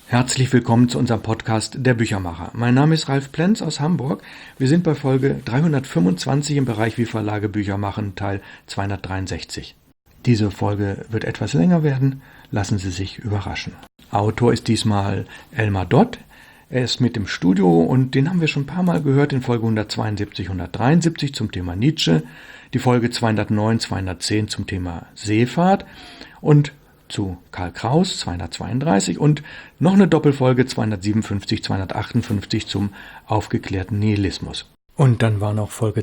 Herzlich willkommen zu unserem Podcast Der Büchermacher. Mein Name ist Ralf Plenz aus Hamburg. Wir sind bei Folge 325 im Bereich Wie Verlage Bücher machen, Teil 263. Diese Folge wird etwas länger werden. Lassen Sie sich überraschen. Autor ist diesmal Elmar Dott. Er ist mit im Studio und den haben wir schon ein paar Mal gehört in Folge 172, 173 zum Thema Nietzsche, die Folge 209, 210 zum Thema Seefahrt und zu Karl Kraus 232 und noch eine Doppelfolge 257, 258 zum aufgeklärten Nihilismus. Und dann war noch Folge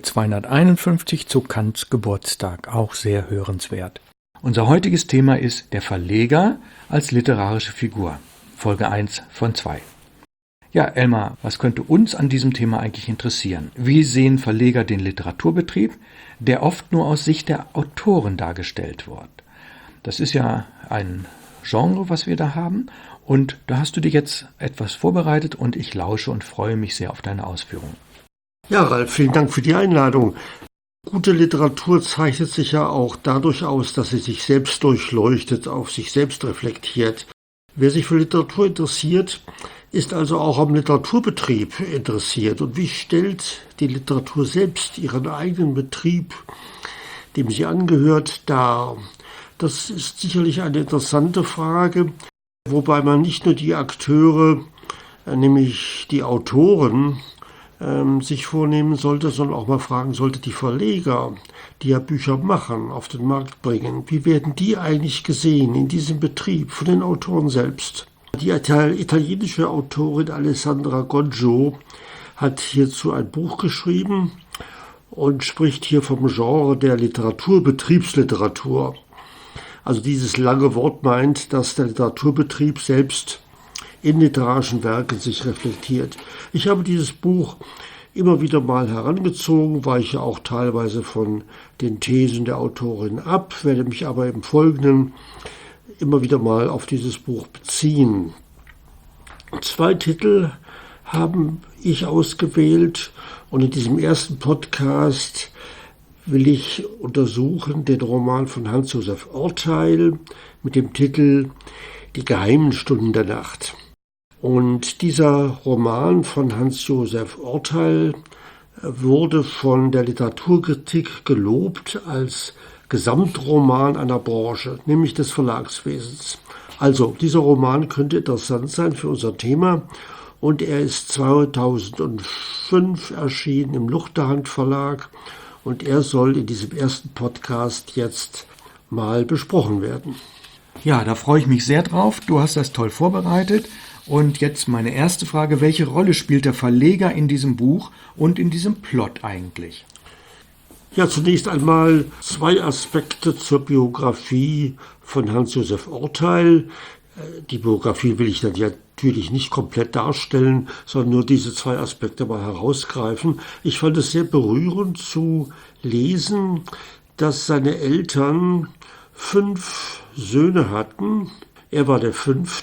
251 zu Kants Geburtstag, auch sehr hörenswert. Unser heutiges Thema ist der Verleger als literarische Figur, Folge 1 von 2. Ja, Elmar, was könnte uns an diesem Thema eigentlich interessieren? Wie sehen Verleger den Literaturbetrieb, der oft nur aus Sicht der Autoren dargestellt wird? Das ist ja ein Genre, was wir da haben, und da hast du dir jetzt etwas vorbereitet und ich lausche und freue mich sehr auf deine Ausführungen. Ja, Ralf, vielen Dank für die Einladung. Gute Literatur zeichnet sich ja auch dadurch aus, dass sie sich selbst durchleuchtet, auf sich selbst reflektiert. Wer sich für Literatur interessiert, ist also auch am Literaturbetrieb interessiert. Und wie stellt die Literatur selbst ihren eigenen Betrieb, dem sie angehört, dar? Das ist sicherlich eine interessante Frage, wobei man nicht nur die Akteure, nämlich die Autoren, sich vornehmen sollte, sondern auch mal fragen sollte, die Verleger, die ja Bücher machen, auf den Markt bringen, wie werden die eigentlich gesehen in diesem Betrieb von den Autoren selbst? Die italienische Autorin Alessandra Goggio hat hierzu ein Buch geschrieben und spricht hier vom Genre der Betriebsliteratur. Also dieses lange Wort meint, dass der Literaturbetrieb selbst in literarischen Werken sich reflektiert. Ich habe dieses Buch immer wieder mal herangezogen, weiche auch teilweise von den Thesen der Autorin ab, werde mich aber im Folgenden immer wieder mal auf dieses Buch beziehen. 2 Titel habe ich ausgewählt und in diesem ersten Podcast will ich untersuchen den Roman von Hans-Josef Orteil mit dem Titel Die geheimen Stunden der Nacht. Und dieser Roman von Hans-Josef Orteil wurde von der Literaturkritik gelobt als Gesamtroman einer Branche, nämlich des Verlagswesens. Also, dieser Roman könnte interessant sein für unser Thema und er ist 2005 erschienen im Luchterhand Verlag. Und er soll in diesem ersten Podcast jetzt mal besprochen werden. Ja, da freue ich mich sehr drauf. Du hast das toll vorbereitet. Und jetzt meine erste Frage. Welche Rolle spielt der Verleger in diesem Buch und in diesem Plot eigentlich? Ja, zunächst einmal 2 Aspekte zur Biografie von Hans-Josef Orteil. Die Biografie will ich dann natürlich nicht komplett darstellen, sondern nur diese 2 Aspekte mal herausgreifen. Ich fand es sehr berührend zu lesen, dass seine Eltern 5 Söhne hatten. Er war der 5.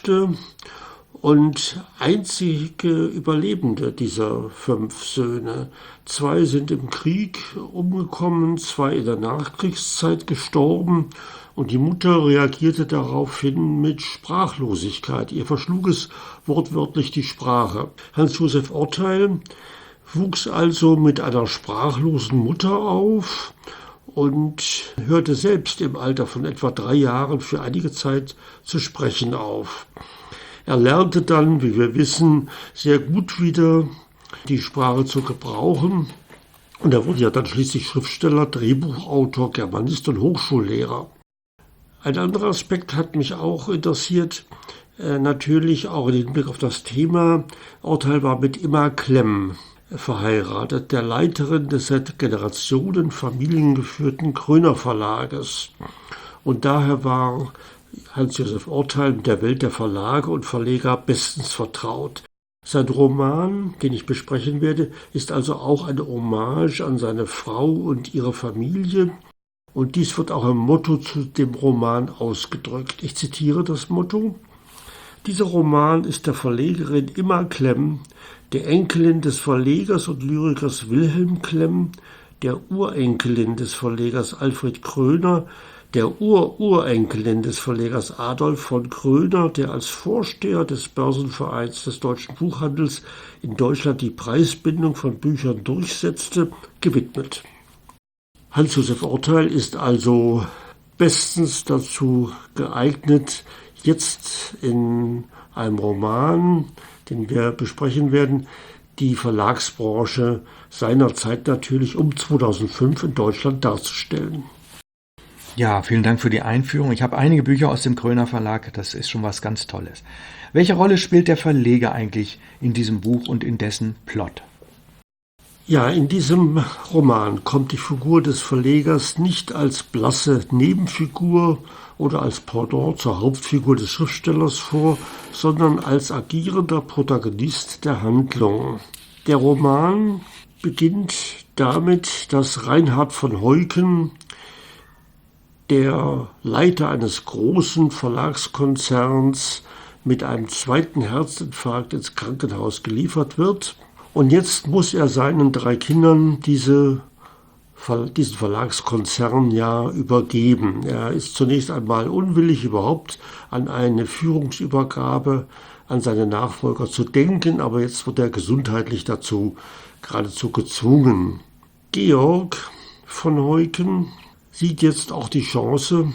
und einzige Überlebende dieser 5 Söhne. 2 sind im Krieg umgekommen, 2 in der Nachkriegszeit gestorben. Und die Mutter reagierte daraufhin mit Sprachlosigkeit. Ihr verschlug es wortwörtlich die Sprache. Hans-Josef Orteil wuchs also mit einer sprachlosen Mutter auf und hörte selbst im Alter von etwa 3 Jahren für einige Zeit zu sprechen auf. Er lernte dann, wie wir wissen, sehr gut wieder die Sprache zu gebrauchen. Und er wurde ja dann schließlich Schriftsteller, Drehbuchautor, Germanist und Hochschullehrer. Ein anderer Aspekt hat mich auch interessiert, natürlich auch in Hinblick auf das Thema. Orteil war mit Imma Klemm verheiratet, der Leiterin des seit Generationen familiengeführten Kröner Verlages. Und daher war Hans-Josef Orteil mit der Welt der Verlage und Verleger bestens vertraut. Sein Roman, den ich besprechen werde, ist also auch eine Hommage an seine Frau und ihre Familie. Und dies wird auch im Motto zu dem Roman ausgedrückt. Ich zitiere das Motto: Dieser Roman ist der Verlegerin Imma Klemm, der Enkelin des Verlegers und Lyrikers Wilhelm Klemm, der Urenkelin des Verlegers Alfred Kröner, Der Urenkelin des Verlegers Adolf von Kröner, der als Vorsteher des Börsenvereins des deutschen Buchhandels in Deutschland die Preisbindung von Büchern durchsetzte, gewidmet. Hans-Josef Orteil ist also bestens dazu geeignet, jetzt in einem Roman, den wir besprechen werden, die Verlagsbranche seiner Zeit natürlich um 2005 in Deutschland darzustellen. Ja, vielen Dank für die Einführung. Ich habe einige Bücher aus dem Kröner Verlag, das ist schon was ganz Tolles. Welche Rolle spielt der Verleger eigentlich in diesem Buch und in dessen Plot? Ja, in diesem Roman kommt die Figur des Verlegers nicht als blasse Nebenfigur oder als Pendant zur Hauptfigur des Schriftstellers vor, sondern als agierender Protagonist der Handlung. Der Roman beginnt damit, dass Reinhard von Heuken, der Leiter eines großen Verlagskonzerns, mit einem zweiten Herzinfarkt ins Krankenhaus geliefert wird. Und jetzt muss er seinen 3 Kindern diesen Verlagskonzern ja übergeben. Er ist zunächst einmal unwillig, überhaupt an eine Führungsübergabe an seine Nachfolger zu denken, aber jetzt wird er gesundheitlich dazu geradezu gezwungen. Georg von Heuken sieht jetzt auch die Chance,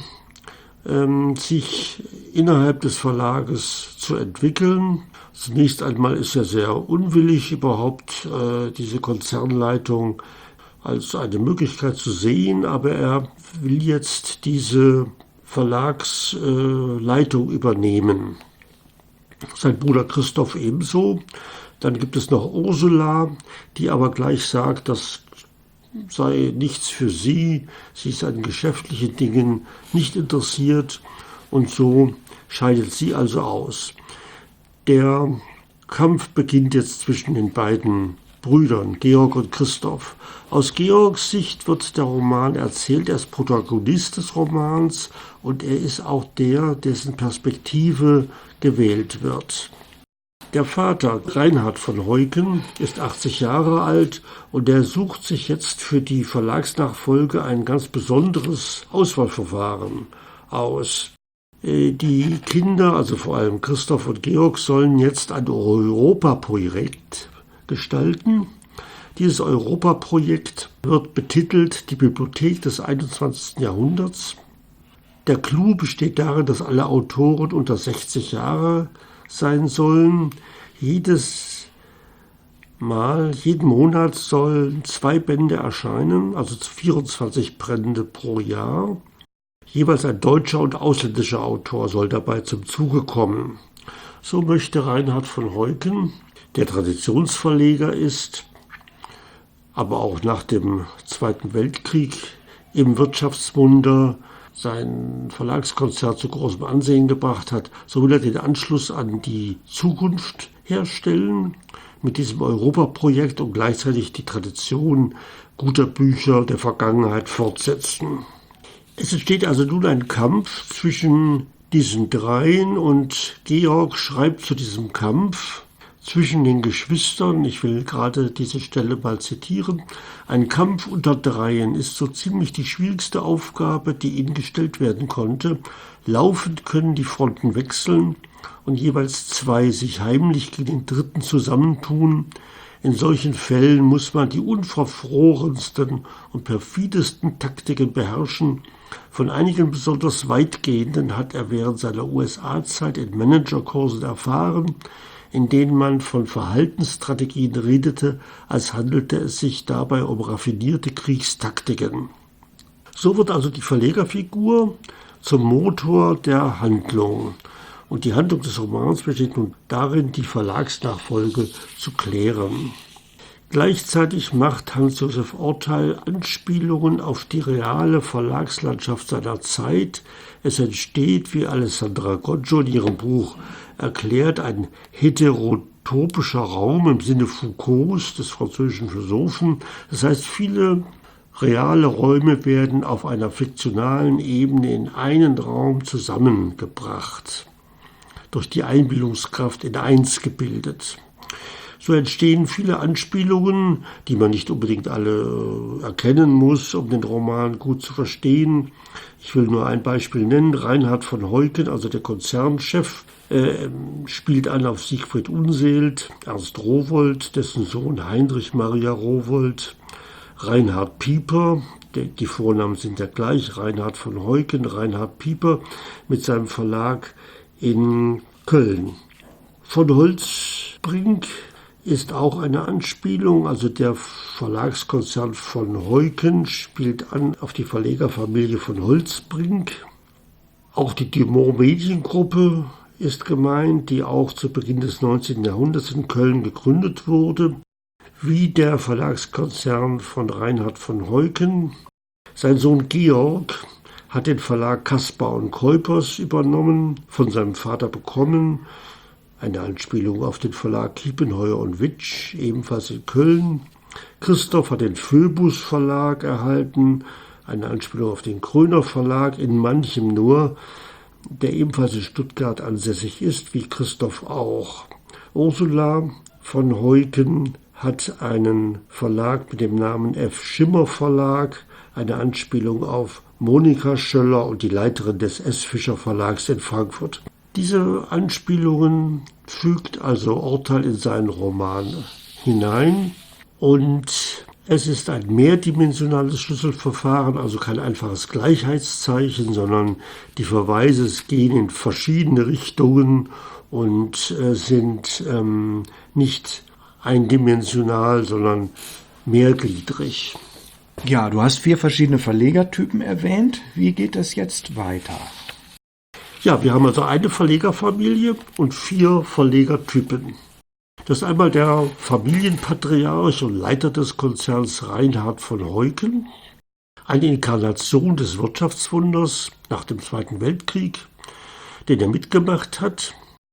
sich innerhalb des Verlages zu entwickeln. Zunächst einmal ist er sehr unwillig, überhaupt diese Konzernleitung als eine Möglichkeit zu sehen, aber er will jetzt diese Verlagsleitung übernehmen. Sein Bruder Christoph ebenso. Dann gibt es noch Ursula, die aber gleich sagt, das sei nichts für sie, sie ist an geschäftlichen Dingen nicht interessiert und so scheidet sie also aus. Der Kampf beginnt jetzt zwischen den beiden Brüdern, Georg und Christoph. Aus Georgs Sicht wird der Roman erzählt, er ist Protagonist des Romans und er ist auch der, dessen Perspektive gewählt wird. Der Vater, Reinhard von Heuken, ist 80 Jahre alt und er sucht sich jetzt für die Verlagsnachfolge ein ganz besonderes Auswahlverfahren aus. Die Kinder, also vor allem Christoph und Georg, sollen jetzt ein Europaprojekt gestalten. Dieses Europaprojekt wird betitelt Die Bibliothek des 21. Jahrhunderts. Der Clou besteht darin, dass alle Autoren unter 60 Jahre sein sollen. Jeden Monat sollen 2 Bände erscheinen, also 24 Bände pro Jahr. Jeweils ein deutscher und ausländischer Autor soll dabei zum Zuge kommen. So möchte Reinhard von Heuken, der Traditionsverleger ist, aber auch nach dem Zweiten Weltkrieg im Wirtschaftswunder sein Verlagskonzern zu großem Ansehen gebracht hat, so will er den Anschluss an die Zukunft herstellen mit diesem Europaprojekt und gleichzeitig die Tradition guter Bücher der Vergangenheit fortsetzen. Es entsteht also nun ein Kampf zwischen diesen dreien und Georg schreibt zu diesem Kampf zwischen den Geschwistern, ich will gerade diese Stelle mal zitieren, ein Kampf unter Dreien ist so ziemlich die schwierigste Aufgabe, die ihnen gestellt werden konnte. Laufend können die Fronten wechseln und jeweils 2 sich heimlich gegen den dritten zusammentun. In solchen Fällen muss man die unverfrorensten und perfidesten Taktiken beherrschen. Von einigen besonders weitgehenden hat er während seiner USA-Zeit in Managerkursen erfahren, in denen man von Verhaltensstrategien redete, als handelte es sich dabei um raffinierte Kriegstaktiken. So wird also die Verlegerfigur zum Motor der Handlung. Und die Handlung des Romans besteht nun darin, die Verlagsnachfolge zu klären. Gleichzeitig macht Hans-Josef Orteil Anspielungen auf die reale Verlagslandschaft seiner Zeit. Es entsteht, wie Alessandra Goggio in ihrem Buch erklärt, ein heterotopischer Raum im Sinne Foucaults, des französischen Philosophen. Das heißt, viele reale Räume werden auf einer fiktionalen Ebene in einen Raum zusammengebracht, durch die Einbildungskraft in eins gebildet. So entstehen viele Anspielungen, die man nicht unbedingt alle erkennen muss, um den Roman gut zu verstehen. Ich will nur ein Beispiel nennen. Reinhard von Heuken, also der Konzernchef, spielt an auf Siegfried Unseld, Ernst Rowohlt, dessen Sohn Heinrich Maria Rowohlt, Reinhard Pieper, die Vornamen sind ja gleich, Reinhard von Heuken, Reinhard Pieper mit seinem Verlag in Köln. Von Holtzbrinck ist auch eine Anspielung, also der Verlagskonzern von Heuken spielt an auf die Verlegerfamilie von Holtzbrinck. Auch die Dumont Mediengruppe ist gemeint, die auch zu Beginn des 19. Jahrhunderts in Köln gegründet wurde, wie der Verlagskonzern von Reinhard von Heuken. Sein Sohn Georg hat den Verlag Caspar und Kuipers übernommen, von seinem Vater bekommen. Eine Anspielung auf den Verlag Kiepenheuer und Witsch, ebenfalls in Köln. Christoph hat den Phoebus Verlag erhalten, eine Anspielung auf den Kröner Verlag, in manchem nur, der ebenfalls in Stuttgart ansässig ist, wie Christoph auch. Ursula von Heuken hat einen Verlag mit dem Namen F. Schimmer Verlag, eine Anspielung auf Monika Schöller und die Leiterin des S. Fischer Verlags in Frankfurt. Diese Anspielungen fügt also Ortal in seinen Roman hinein und es ist ein mehrdimensionales Schlüsselverfahren, also kein einfaches Gleichheitszeichen, sondern die Verweise gehen in verschiedene Richtungen und sind nicht eindimensional, sondern mehrgliedrig. Ja, du hast 4 verschiedene Verlegertypen erwähnt. Wie geht es jetzt weiter? Ja, wir haben also eine Verlegerfamilie und 4 Verlegertypen. Das ist einmal der Familienpatriarch und Leiter des Konzerns Reinhard von Heuken, eine Inkarnation des Wirtschaftswunders nach dem Zweiten Weltkrieg, den er mitgemacht hat.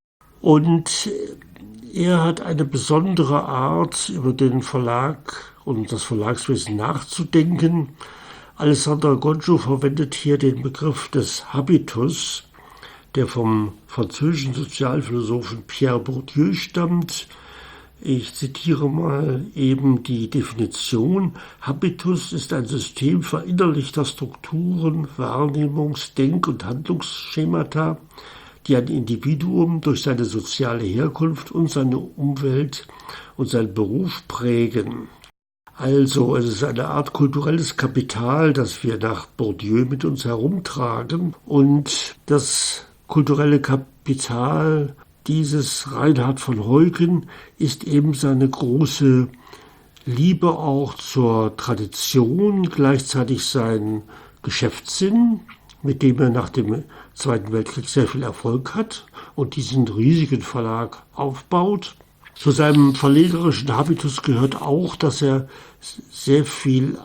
Und er hat eine besondere Art, über den Verlag und das Verlagswesen nachzudenken. Alessandra Gonjo verwendet hier den Begriff des Habitus, der vom französischen Sozialphilosophen Pierre Bourdieu stammt. Ich zitiere mal eben die Definition. Habitus ist ein System verinnerlichter Strukturen, Wahrnehmungs-, Denk- und Handlungsschemata, die ein Individuum durch seine soziale Herkunft und seine Umwelt und seinen Beruf prägen. Also es ist eine Art kulturelles Kapital, das wir nach Bourdieu mit uns herumtragen. Und das kulturelle Kapital dieses Reinhard von Heuken ist eben seine große Liebe auch zur Tradition, gleichzeitig sein Geschäftssinn, mit dem er nach dem Zweiten Weltkrieg sehr viel Erfolg hat und diesen riesigen Verlag aufbaut. Zu seinem verlegerischen Habitus gehört auch, dass er sehr viel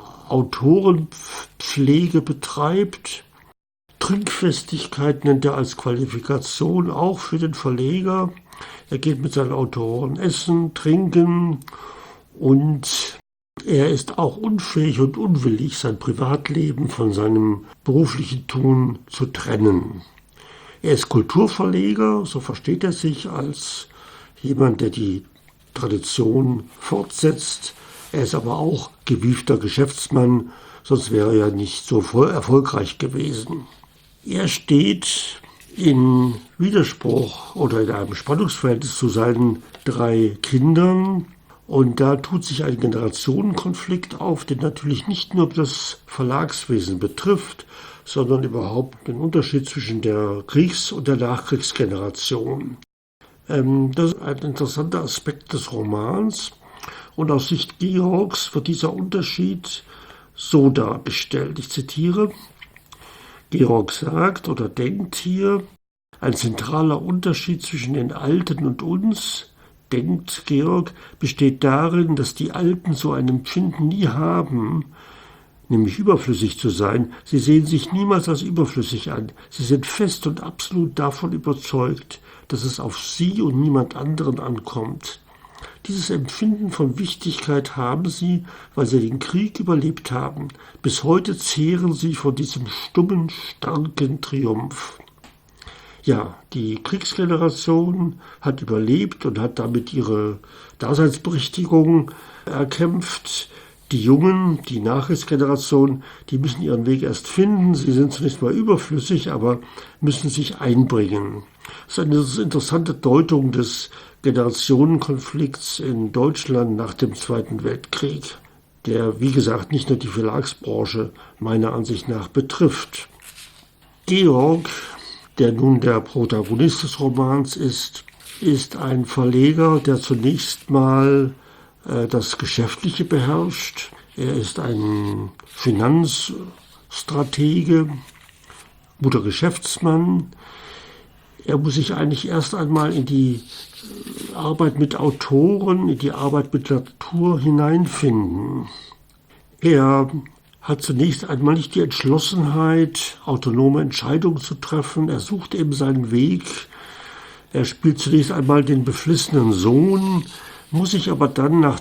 Autorenpflege betreibt. Trinkfestigkeit nennt er als Qualifikation auch für den Verleger. Er geht mit seinen Autoren essen, trinken und er ist auch unfähig und unwillig, sein Privatleben von seinem beruflichen Tun zu trennen. Er ist Kulturverleger, so versteht er sich als jemand, der die Tradition fortsetzt. Er ist aber auch gewiefter Geschäftsmann, sonst wäre er ja nicht so erfolgreich gewesen. Er steht in Widerspruch oder in einem Spannungsverhältnis zu seinen 3 Kindern. Und da tut sich ein Generationenkonflikt auf, der natürlich nicht nur das Verlagswesen betrifft, sondern überhaupt den Unterschied zwischen der Kriegs- und der Nachkriegsgeneration. Das ist ein interessanter Aspekt des Romans. Und aus Sicht Georgs wird dieser Unterschied so dargestellt. Ich zitiere: Georg sagt oder denkt hier, ein zentraler Unterschied zwischen den Alten und uns, denkt Georg, besteht darin, dass die Alten so ein Empfinden nie haben, nämlich überflüssig zu sein. Sie sehen sich niemals als überflüssig an. Sie sind fest und absolut davon überzeugt, dass es auf sie und niemand anderen ankommt. Dieses Empfinden von Wichtigkeit haben sie, weil sie den Krieg überlebt haben. Bis heute zehren sie von diesem stummen, starken Triumph. Ja, die Kriegsgeneration hat überlebt und hat damit ihre Daseinsberechtigung erkämpft. Die Jungen, die Nachkriegsgeneration, die müssen ihren Weg erst finden. Sie sind zunächst mal überflüssig, aber müssen sich einbringen. Das ist eine interessante Deutung des Generationenkonflikts in Deutschland nach dem Zweiten Weltkrieg, der, wie gesagt, nicht nur die Verlagsbranche meiner Ansicht nach betrifft. Georg, der nun der Protagonist des Romans ist ein Verleger, der zunächst mal das Geschäftliche beherrscht. Er ist ein Finanzstratege, guter Geschäftsmann. Er muss sich eigentlich erst einmal in die Arbeit mit Autoren, in die Arbeit mit Literatur hineinfinden. Er hat zunächst einmal nicht die Entschlossenheit, autonome Entscheidungen zu treffen. Er sucht eben seinen Weg. Er spielt zunächst einmal den beflissenen Sohn, muss sich aber dann nach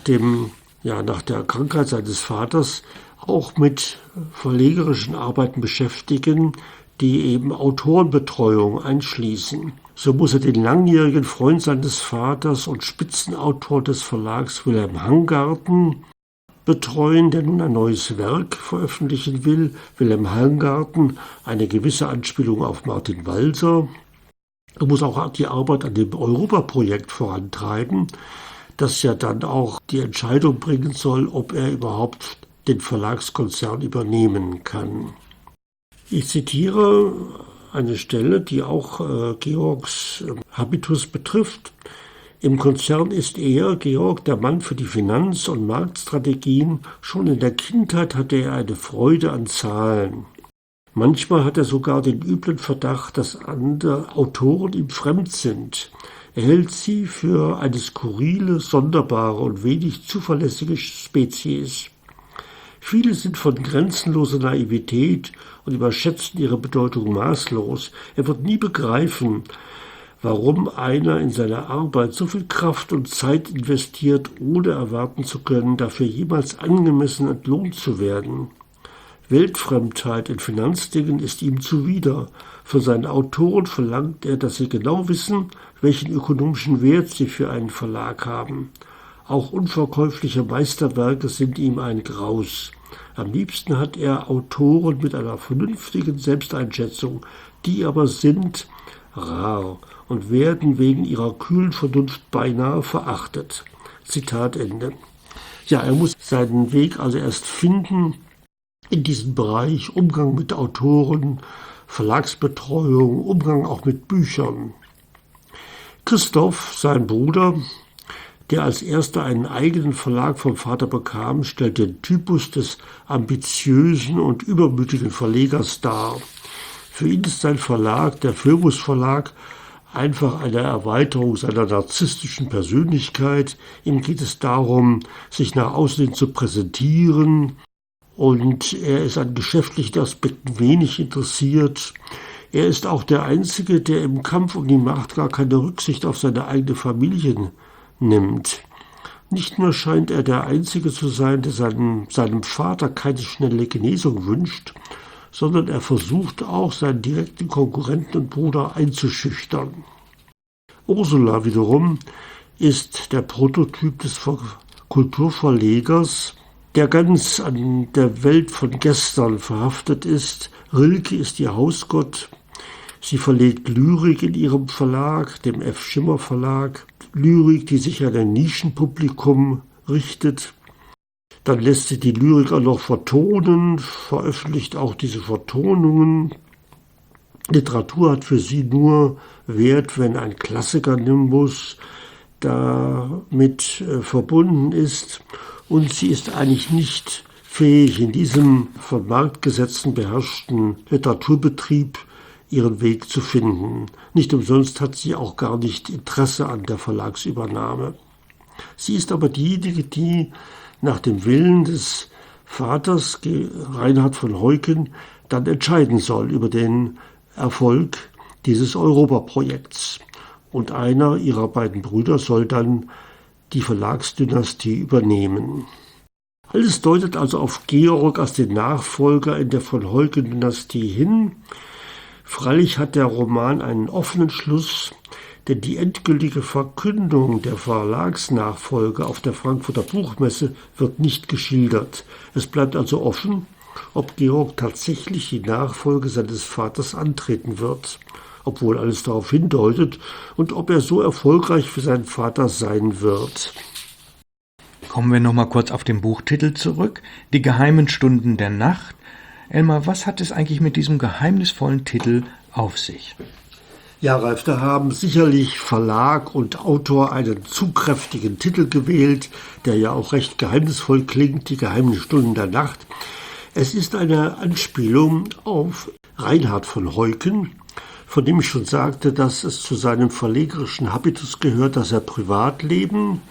der Krankheit seines Vaters auch mit verlegerischen Arbeiten beschäftigen, die eben Autorenbetreuung einschließen. So muss er den langjährigen Freund seines Vaters und Spitzenautor des Verlags Wilhelm Hangarten betreuen, der nun ein neues Werk veröffentlichen will. Wilhelm Hangarten, eine gewisse Anspielung auf Martin Walser. Er muss auch die Arbeit an dem Europaprojekt vorantreiben, das ja dann auch die Entscheidung bringen soll, ob er überhaupt den Verlagskonzern übernehmen kann. Ich zitiere eine Stelle, die auch Georgs Habitus betrifft. Im Konzern ist er, Georg, der Mann für die Finanz- und Marktstrategien. Schon in der Kindheit hatte er eine Freude an Zahlen. Manchmal hat er sogar den üblen Verdacht, dass andere Autoren ihm fremd sind. Er hält sie für eine skurrile, sonderbare und wenig zuverlässige Spezies. Viele sind von grenzenloser Naivität und überschätzen ihre Bedeutung maßlos. Er wird nie begreifen, warum einer in seiner Arbeit so viel Kraft und Zeit investiert, ohne erwarten zu können, dafür jemals angemessen entlohnt zu werden. Weltfremdheit in Finanzdingen ist ihm zuwider. Von seinen Autoren verlangt er, dass sie genau wissen, welchen ökonomischen Wert sie für einen Verlag haben. Auch unverkäufliche Meisterwerke sind ihm ein Graus. Am liebsten hat er Autoren mit einer vernünftigen Selbsteinschätzung, die aber sind rar und werden wegen ihrer kühlen Vernunft beinahe verachtet. Zitat Ende. Ja, er muss seinen Weg also erst finden in diesem Bereich, Umgang mit Autoren, Verlagsbetreuung, Umgang auch mit Büchern. Christoph, sein Bruder, der als erster einen eigenen Verlag vom Vater bekam, stellt den Typus des ambitiösen und übermütigen Verlegers dar. Für ihn ist sein Verlag, der Phoebus Verlag, einfach eine Erweiterung seiner narzisstischen Persönlichkeit. Ihm geht es darum, sich nach außen hin zu präsentieren, und er ist an geschäftlichen Aspekten wenig interessiert. Er ist auch der Einzige, der im Kampf um die Macht gar keine Rücksicht auf seine eigene Familie nimmt. Nicht nur scheint er der Einzige zu sein, der seinem Vater keine schnelle Genesung wünscht, sondern er versucht auch, seinen direkten Konkurrenten und Bruder einzuschüchtern. Ursula wiederum ist der Prototyp des Kulturverlegers, der ganz an der Welt von gestern verhaftet ist. Rilke ist ihr Hausgott. Sie verlegt Lyrik in ihrem Verlag, dem F. Schimmer Verlag. Lyrik, die sich an ein Nischenpublikum richtet. Dann lässt sie die Lyrik auch noch vertonen, veröffentlicht auch diese Vertonungen. Literatur hat für sie nur Wert, wenn ein Klassikernimbus damit verbunden ist. Und sie ist eigentlich nicht fähig, in diesem von Marktgesetzen beherrschten Literaturbetrieb ihren Weg zu finden. Nicht umsonst hat sie auch gar nicht Interesse an der Verlagsübernahme. Sie ist aber diejenige, die nach dem Willen des Vaters, Reinhard von Heuken, dann entscheiden soll über den Erfolg dieses Europaprojekts. Und einer ihrer beiden Brüder soll dann die Verlagsdynastie übernehmen. Alles deutet also auf Georg als den Nachfolger in der von Heuken-Dynastie hin. Freilich hat der Roman einen offenen Schluss, denn die endgültige Verkündung der Verlagsnachfolge auf der Frankfurter Buchmesse wird nicht geschildert. Es bleibt also offen, ob Georg tatsächlich die Nachfolge seines Vaters antreten wird, obwohl alles darauf hindeutet, und ob er so erfolgreich für seinen Vater sein wird. Kommen wir nochmal kurz auf den Buchtitel zurück. Die geheimen Stunden der Nacht. Elmar, was hat es eigentlich mit diesem geheimnisvollen Titel auf sich? Ja, Ralf, da haben sicherlich Verlag und Autor einen zu kräftigen Titel gewählt, der ja auch recht geheimnisvoll klingt, die geheimen Stunden der Nacht. Es ist eine Anspielung auf Reinhard von Heuken, von dem ich schon sagte, dass es zu seinem verlegerischen Habitus gehört, dass er Privatleben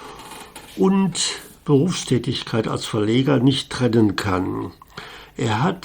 und Berufstätigkeit als Verleger nicht trennen kann. Er hat,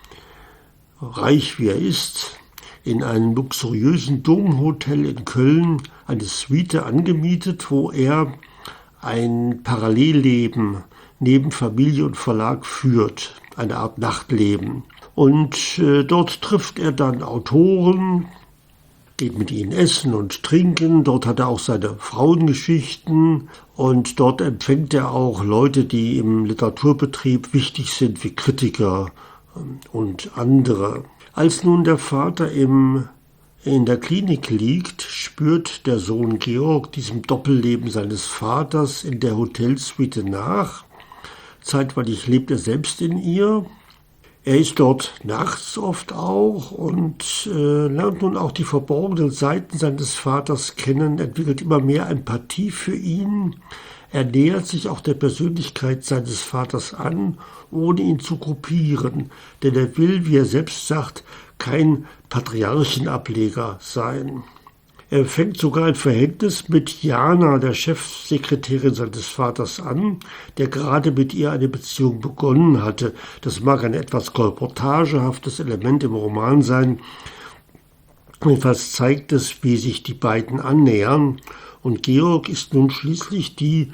reich wie er ist, in einem luxuriösen Domhotel in Köln eine Suite angemietet, wo er ein Parallelleben neben Familie und Verlag führt, eine Art Nachtleben. Und dort trifft er dann Autoren, geht mit ihnen essen und trinken. Dort hat er auch seine Frauengeschichten und dort empfängt er auch Leute, die im Literaturbetrieb wichtig sind, wie Kritiker und andere. Als nun der Vater in der Klinik liegt, spürt der Sohn Georg diesem Doppelleben seines Vaters in der Hotelsuite nach. Zeitweilig lebt er selbst in ihr. Er ist dort nachts oft auch und lernt nun auch die verborgenen Seiten seines Vaters kennen, entwickelt immer mehr Empathie für ihn. Er nähert sich auch der Persönlichkeit seines Vaters an, ohne ihn zu kopieren, denn er will, wie er selbst sagt, kein Patriarchenableger sein. Er fängt sogar ein Verhältnis mit Jana, der Chefsekretärin seines Vaters, an, der gerade mit ihr eine Beziehung begonnen hatte. Das mag ein etwas kolportagehaftes Element im Roman sein. Jedenfalls zeigt es, wie sich die beiden annähern. Und Georg ist nun schließlich die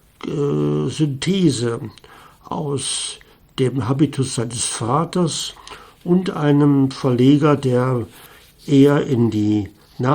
Synthese aus dem Habitus seines Vaters und einem Verleger, der eher in die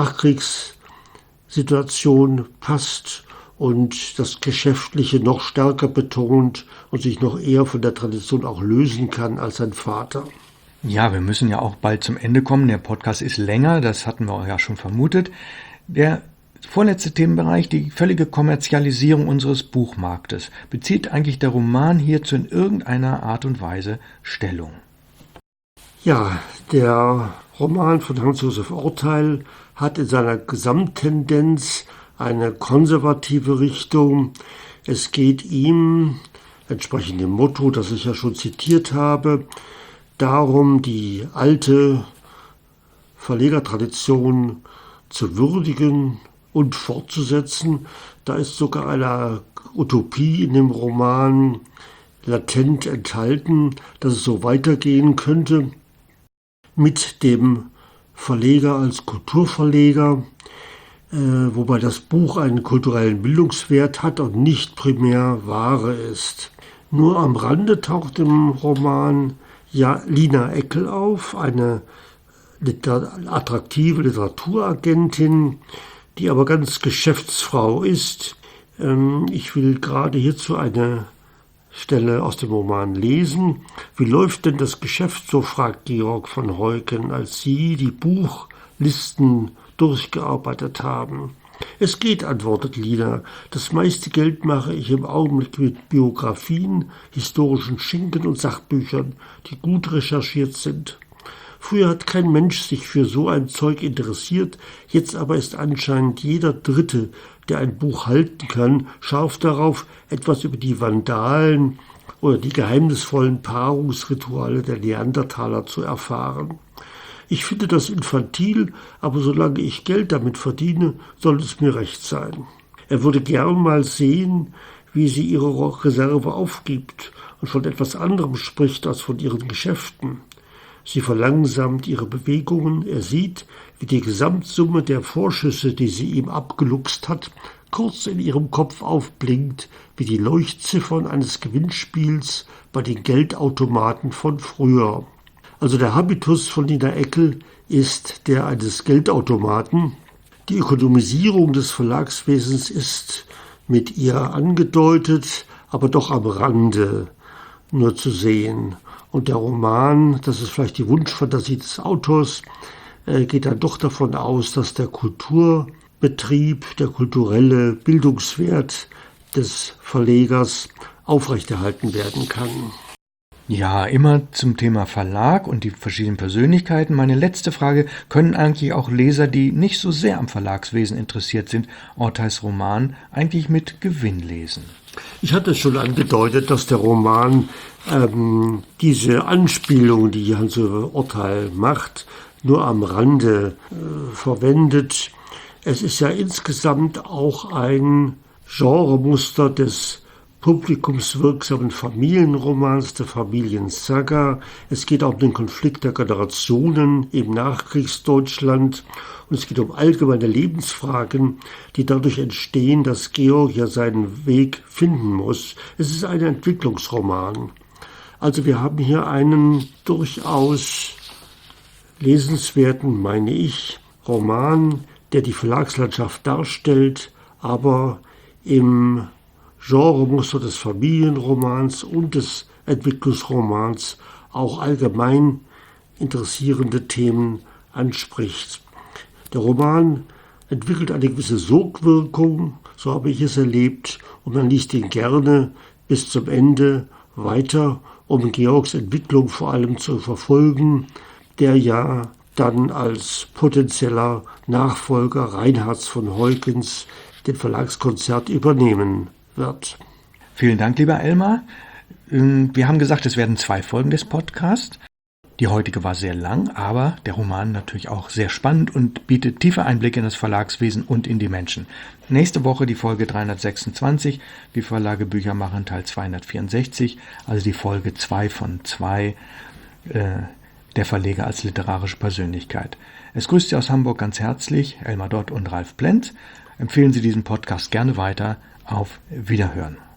Nachkriegssituation passt und das Geschäftliche noch stärker betont und sich noch eher von der Tradition auch lösen kann als sein Vater. Ja, wir müssen ja auch bald zum Ende kommen. Der Podcast ist länger, das hatten wir ja schon vermutet. Der vorletzte Themenbereich, die völlige Kommerzialisierung unseres Buchmarktes. Bezieht eigentlich der Roman hierzu in irgendeiner Art und Weise Stellung? Ja, der Roman von Hans-Josef Orteil hat in seiner Gesamttendenz eine konservative Richtung. Es geht ihm, entsprechend dem Motto, das ich ja schon zitiert habe, darum, die alte Verlegertradition zu würdigen und fortzusetzen. Da ist sogar eine Utopie in dem Roman latent enthalten, dass es so weitergehen könnte mit dem Verleger als Kulturverleger, wobei das Buch einen kulturellen Bildungswert hat und nicht primär Ware ist. Nur am Rande taucht im Roman Lina Eckel auf, eine attraktive Literaturagentin, die aber ganz Geschäftsfrau ist. Ich will gerade hierzu eine Stelle aus dem Roman lesen. Wie läuft denn das Geschäft, so fragt Georg von Heuken, als sie die Buchlisten durchgearbeitet haben. Es geht, antwortet Lina. Das meiste Geld mache ich im Augenblick mit Biografien, historischen Schinken und Sachbüchern, die gut recherchiert sind. Früher hat kein Mensch sich für so ein Zeug interessiert, jetzt aber ist anscheinend jeder Dritte, der ein Buch halten kann, scharf darauf, etwas über die Vandalen oder die geheimnisvollen Paarungsrituale der Neandertaler zu erfahren. Ich finde das infantil, aber solange ich Geld damit verdiene, soll es mir recht sein. Er würde gern mal sehen, wie sie ihre Reserve aufgibt und von etwas anderem spricht als von ihren Geschäften. Sie verlangsamt ihre Bewegungen. Er sieht, wie die Gesamtsumme der Vorschüsse, die sie ihm abgeluchst hat, kurz in ihrem Kopf aufblinkt, wie die Leuchtziffern eines Gewinnspiels bei den Geldautomaten von früher. Also der Habitus von Nina Eckel ist der eines Geldautomaten. Die Ökonomisierung des Verlagswesens ist mit ihr angedeutet, aber doch am Rande nur zu sehen. Und der Roman, das ist vielleicht die Wunschfantasie des Autors, geht dann doch davon aus, dass der Kulturbetrieb, der kulturelle Bildungswert des Verlegers aufrechterhalten werden kann. Ja, immer zum Thema Verlag und die verschiedenen Persönlichkeiten. Meine letzte Frage: Können eigentlich auch Leser, die nicht so sehr am Verlagswesen interessiert sind, Orteils Roman eigentlich mit Gewinn lesen? Ich hatte schon angedeutet, dass der Roman diese Anspielung, die Hans-Uwe Orteil macht, nur am Rande verwendet. Es ist ja insgesamt auch ein Genremuster des publikumswirksamen Familienromans, der Familiensaga. Es geht auch um den Konflikt der Generationen im Nachkriegsdeutschland und es geht um allgemeine Lebensfragen, die dadurch entstehen, dass Georg ja seinen Weg finden muss. Es ist ein Entwicklungsroman. Also wir haben hier einen durchaus lesenswerten, meine ich, Roman, der die Verlagslandschaft darstellt, aber im Genremuster des Familienromans und des Entwicklungsromans auch allgemein interessierende Themen anspricht. Der Roman entwickelt eine gewisse Sogwirkung, so habe ich es erlebt, und man liest ihn gerne bis zum Ende weiter, um Georgs Entwicklung vor allem zu verfolgen, der ja dann als potenzieller Nachfolger Reinhards von Heukens den Verlagskonzert übernehmen wird. Vielen Dank, lieber Elmar. Wir haben gesagt, es werden 2 Folgen des Podcasts. Die heutige war sehr lang, aber der Roman natürlich auch sehr spannend und bietet tiefe Einblicke in das Verlagswesen und in die Menschen. Nächste Woche die Folge 326, wie Verlage Bücher machen, Teil 264, also die Folge 2 von 2, der Verleger als literarische Persönlichkeit. Es grüßt Sie aus Hamburg ganz herzlich, Elmar Dott und Ralf Plenz. Empfehlen Sie diesen Podcast gerne weiter. Auf Wiederhören.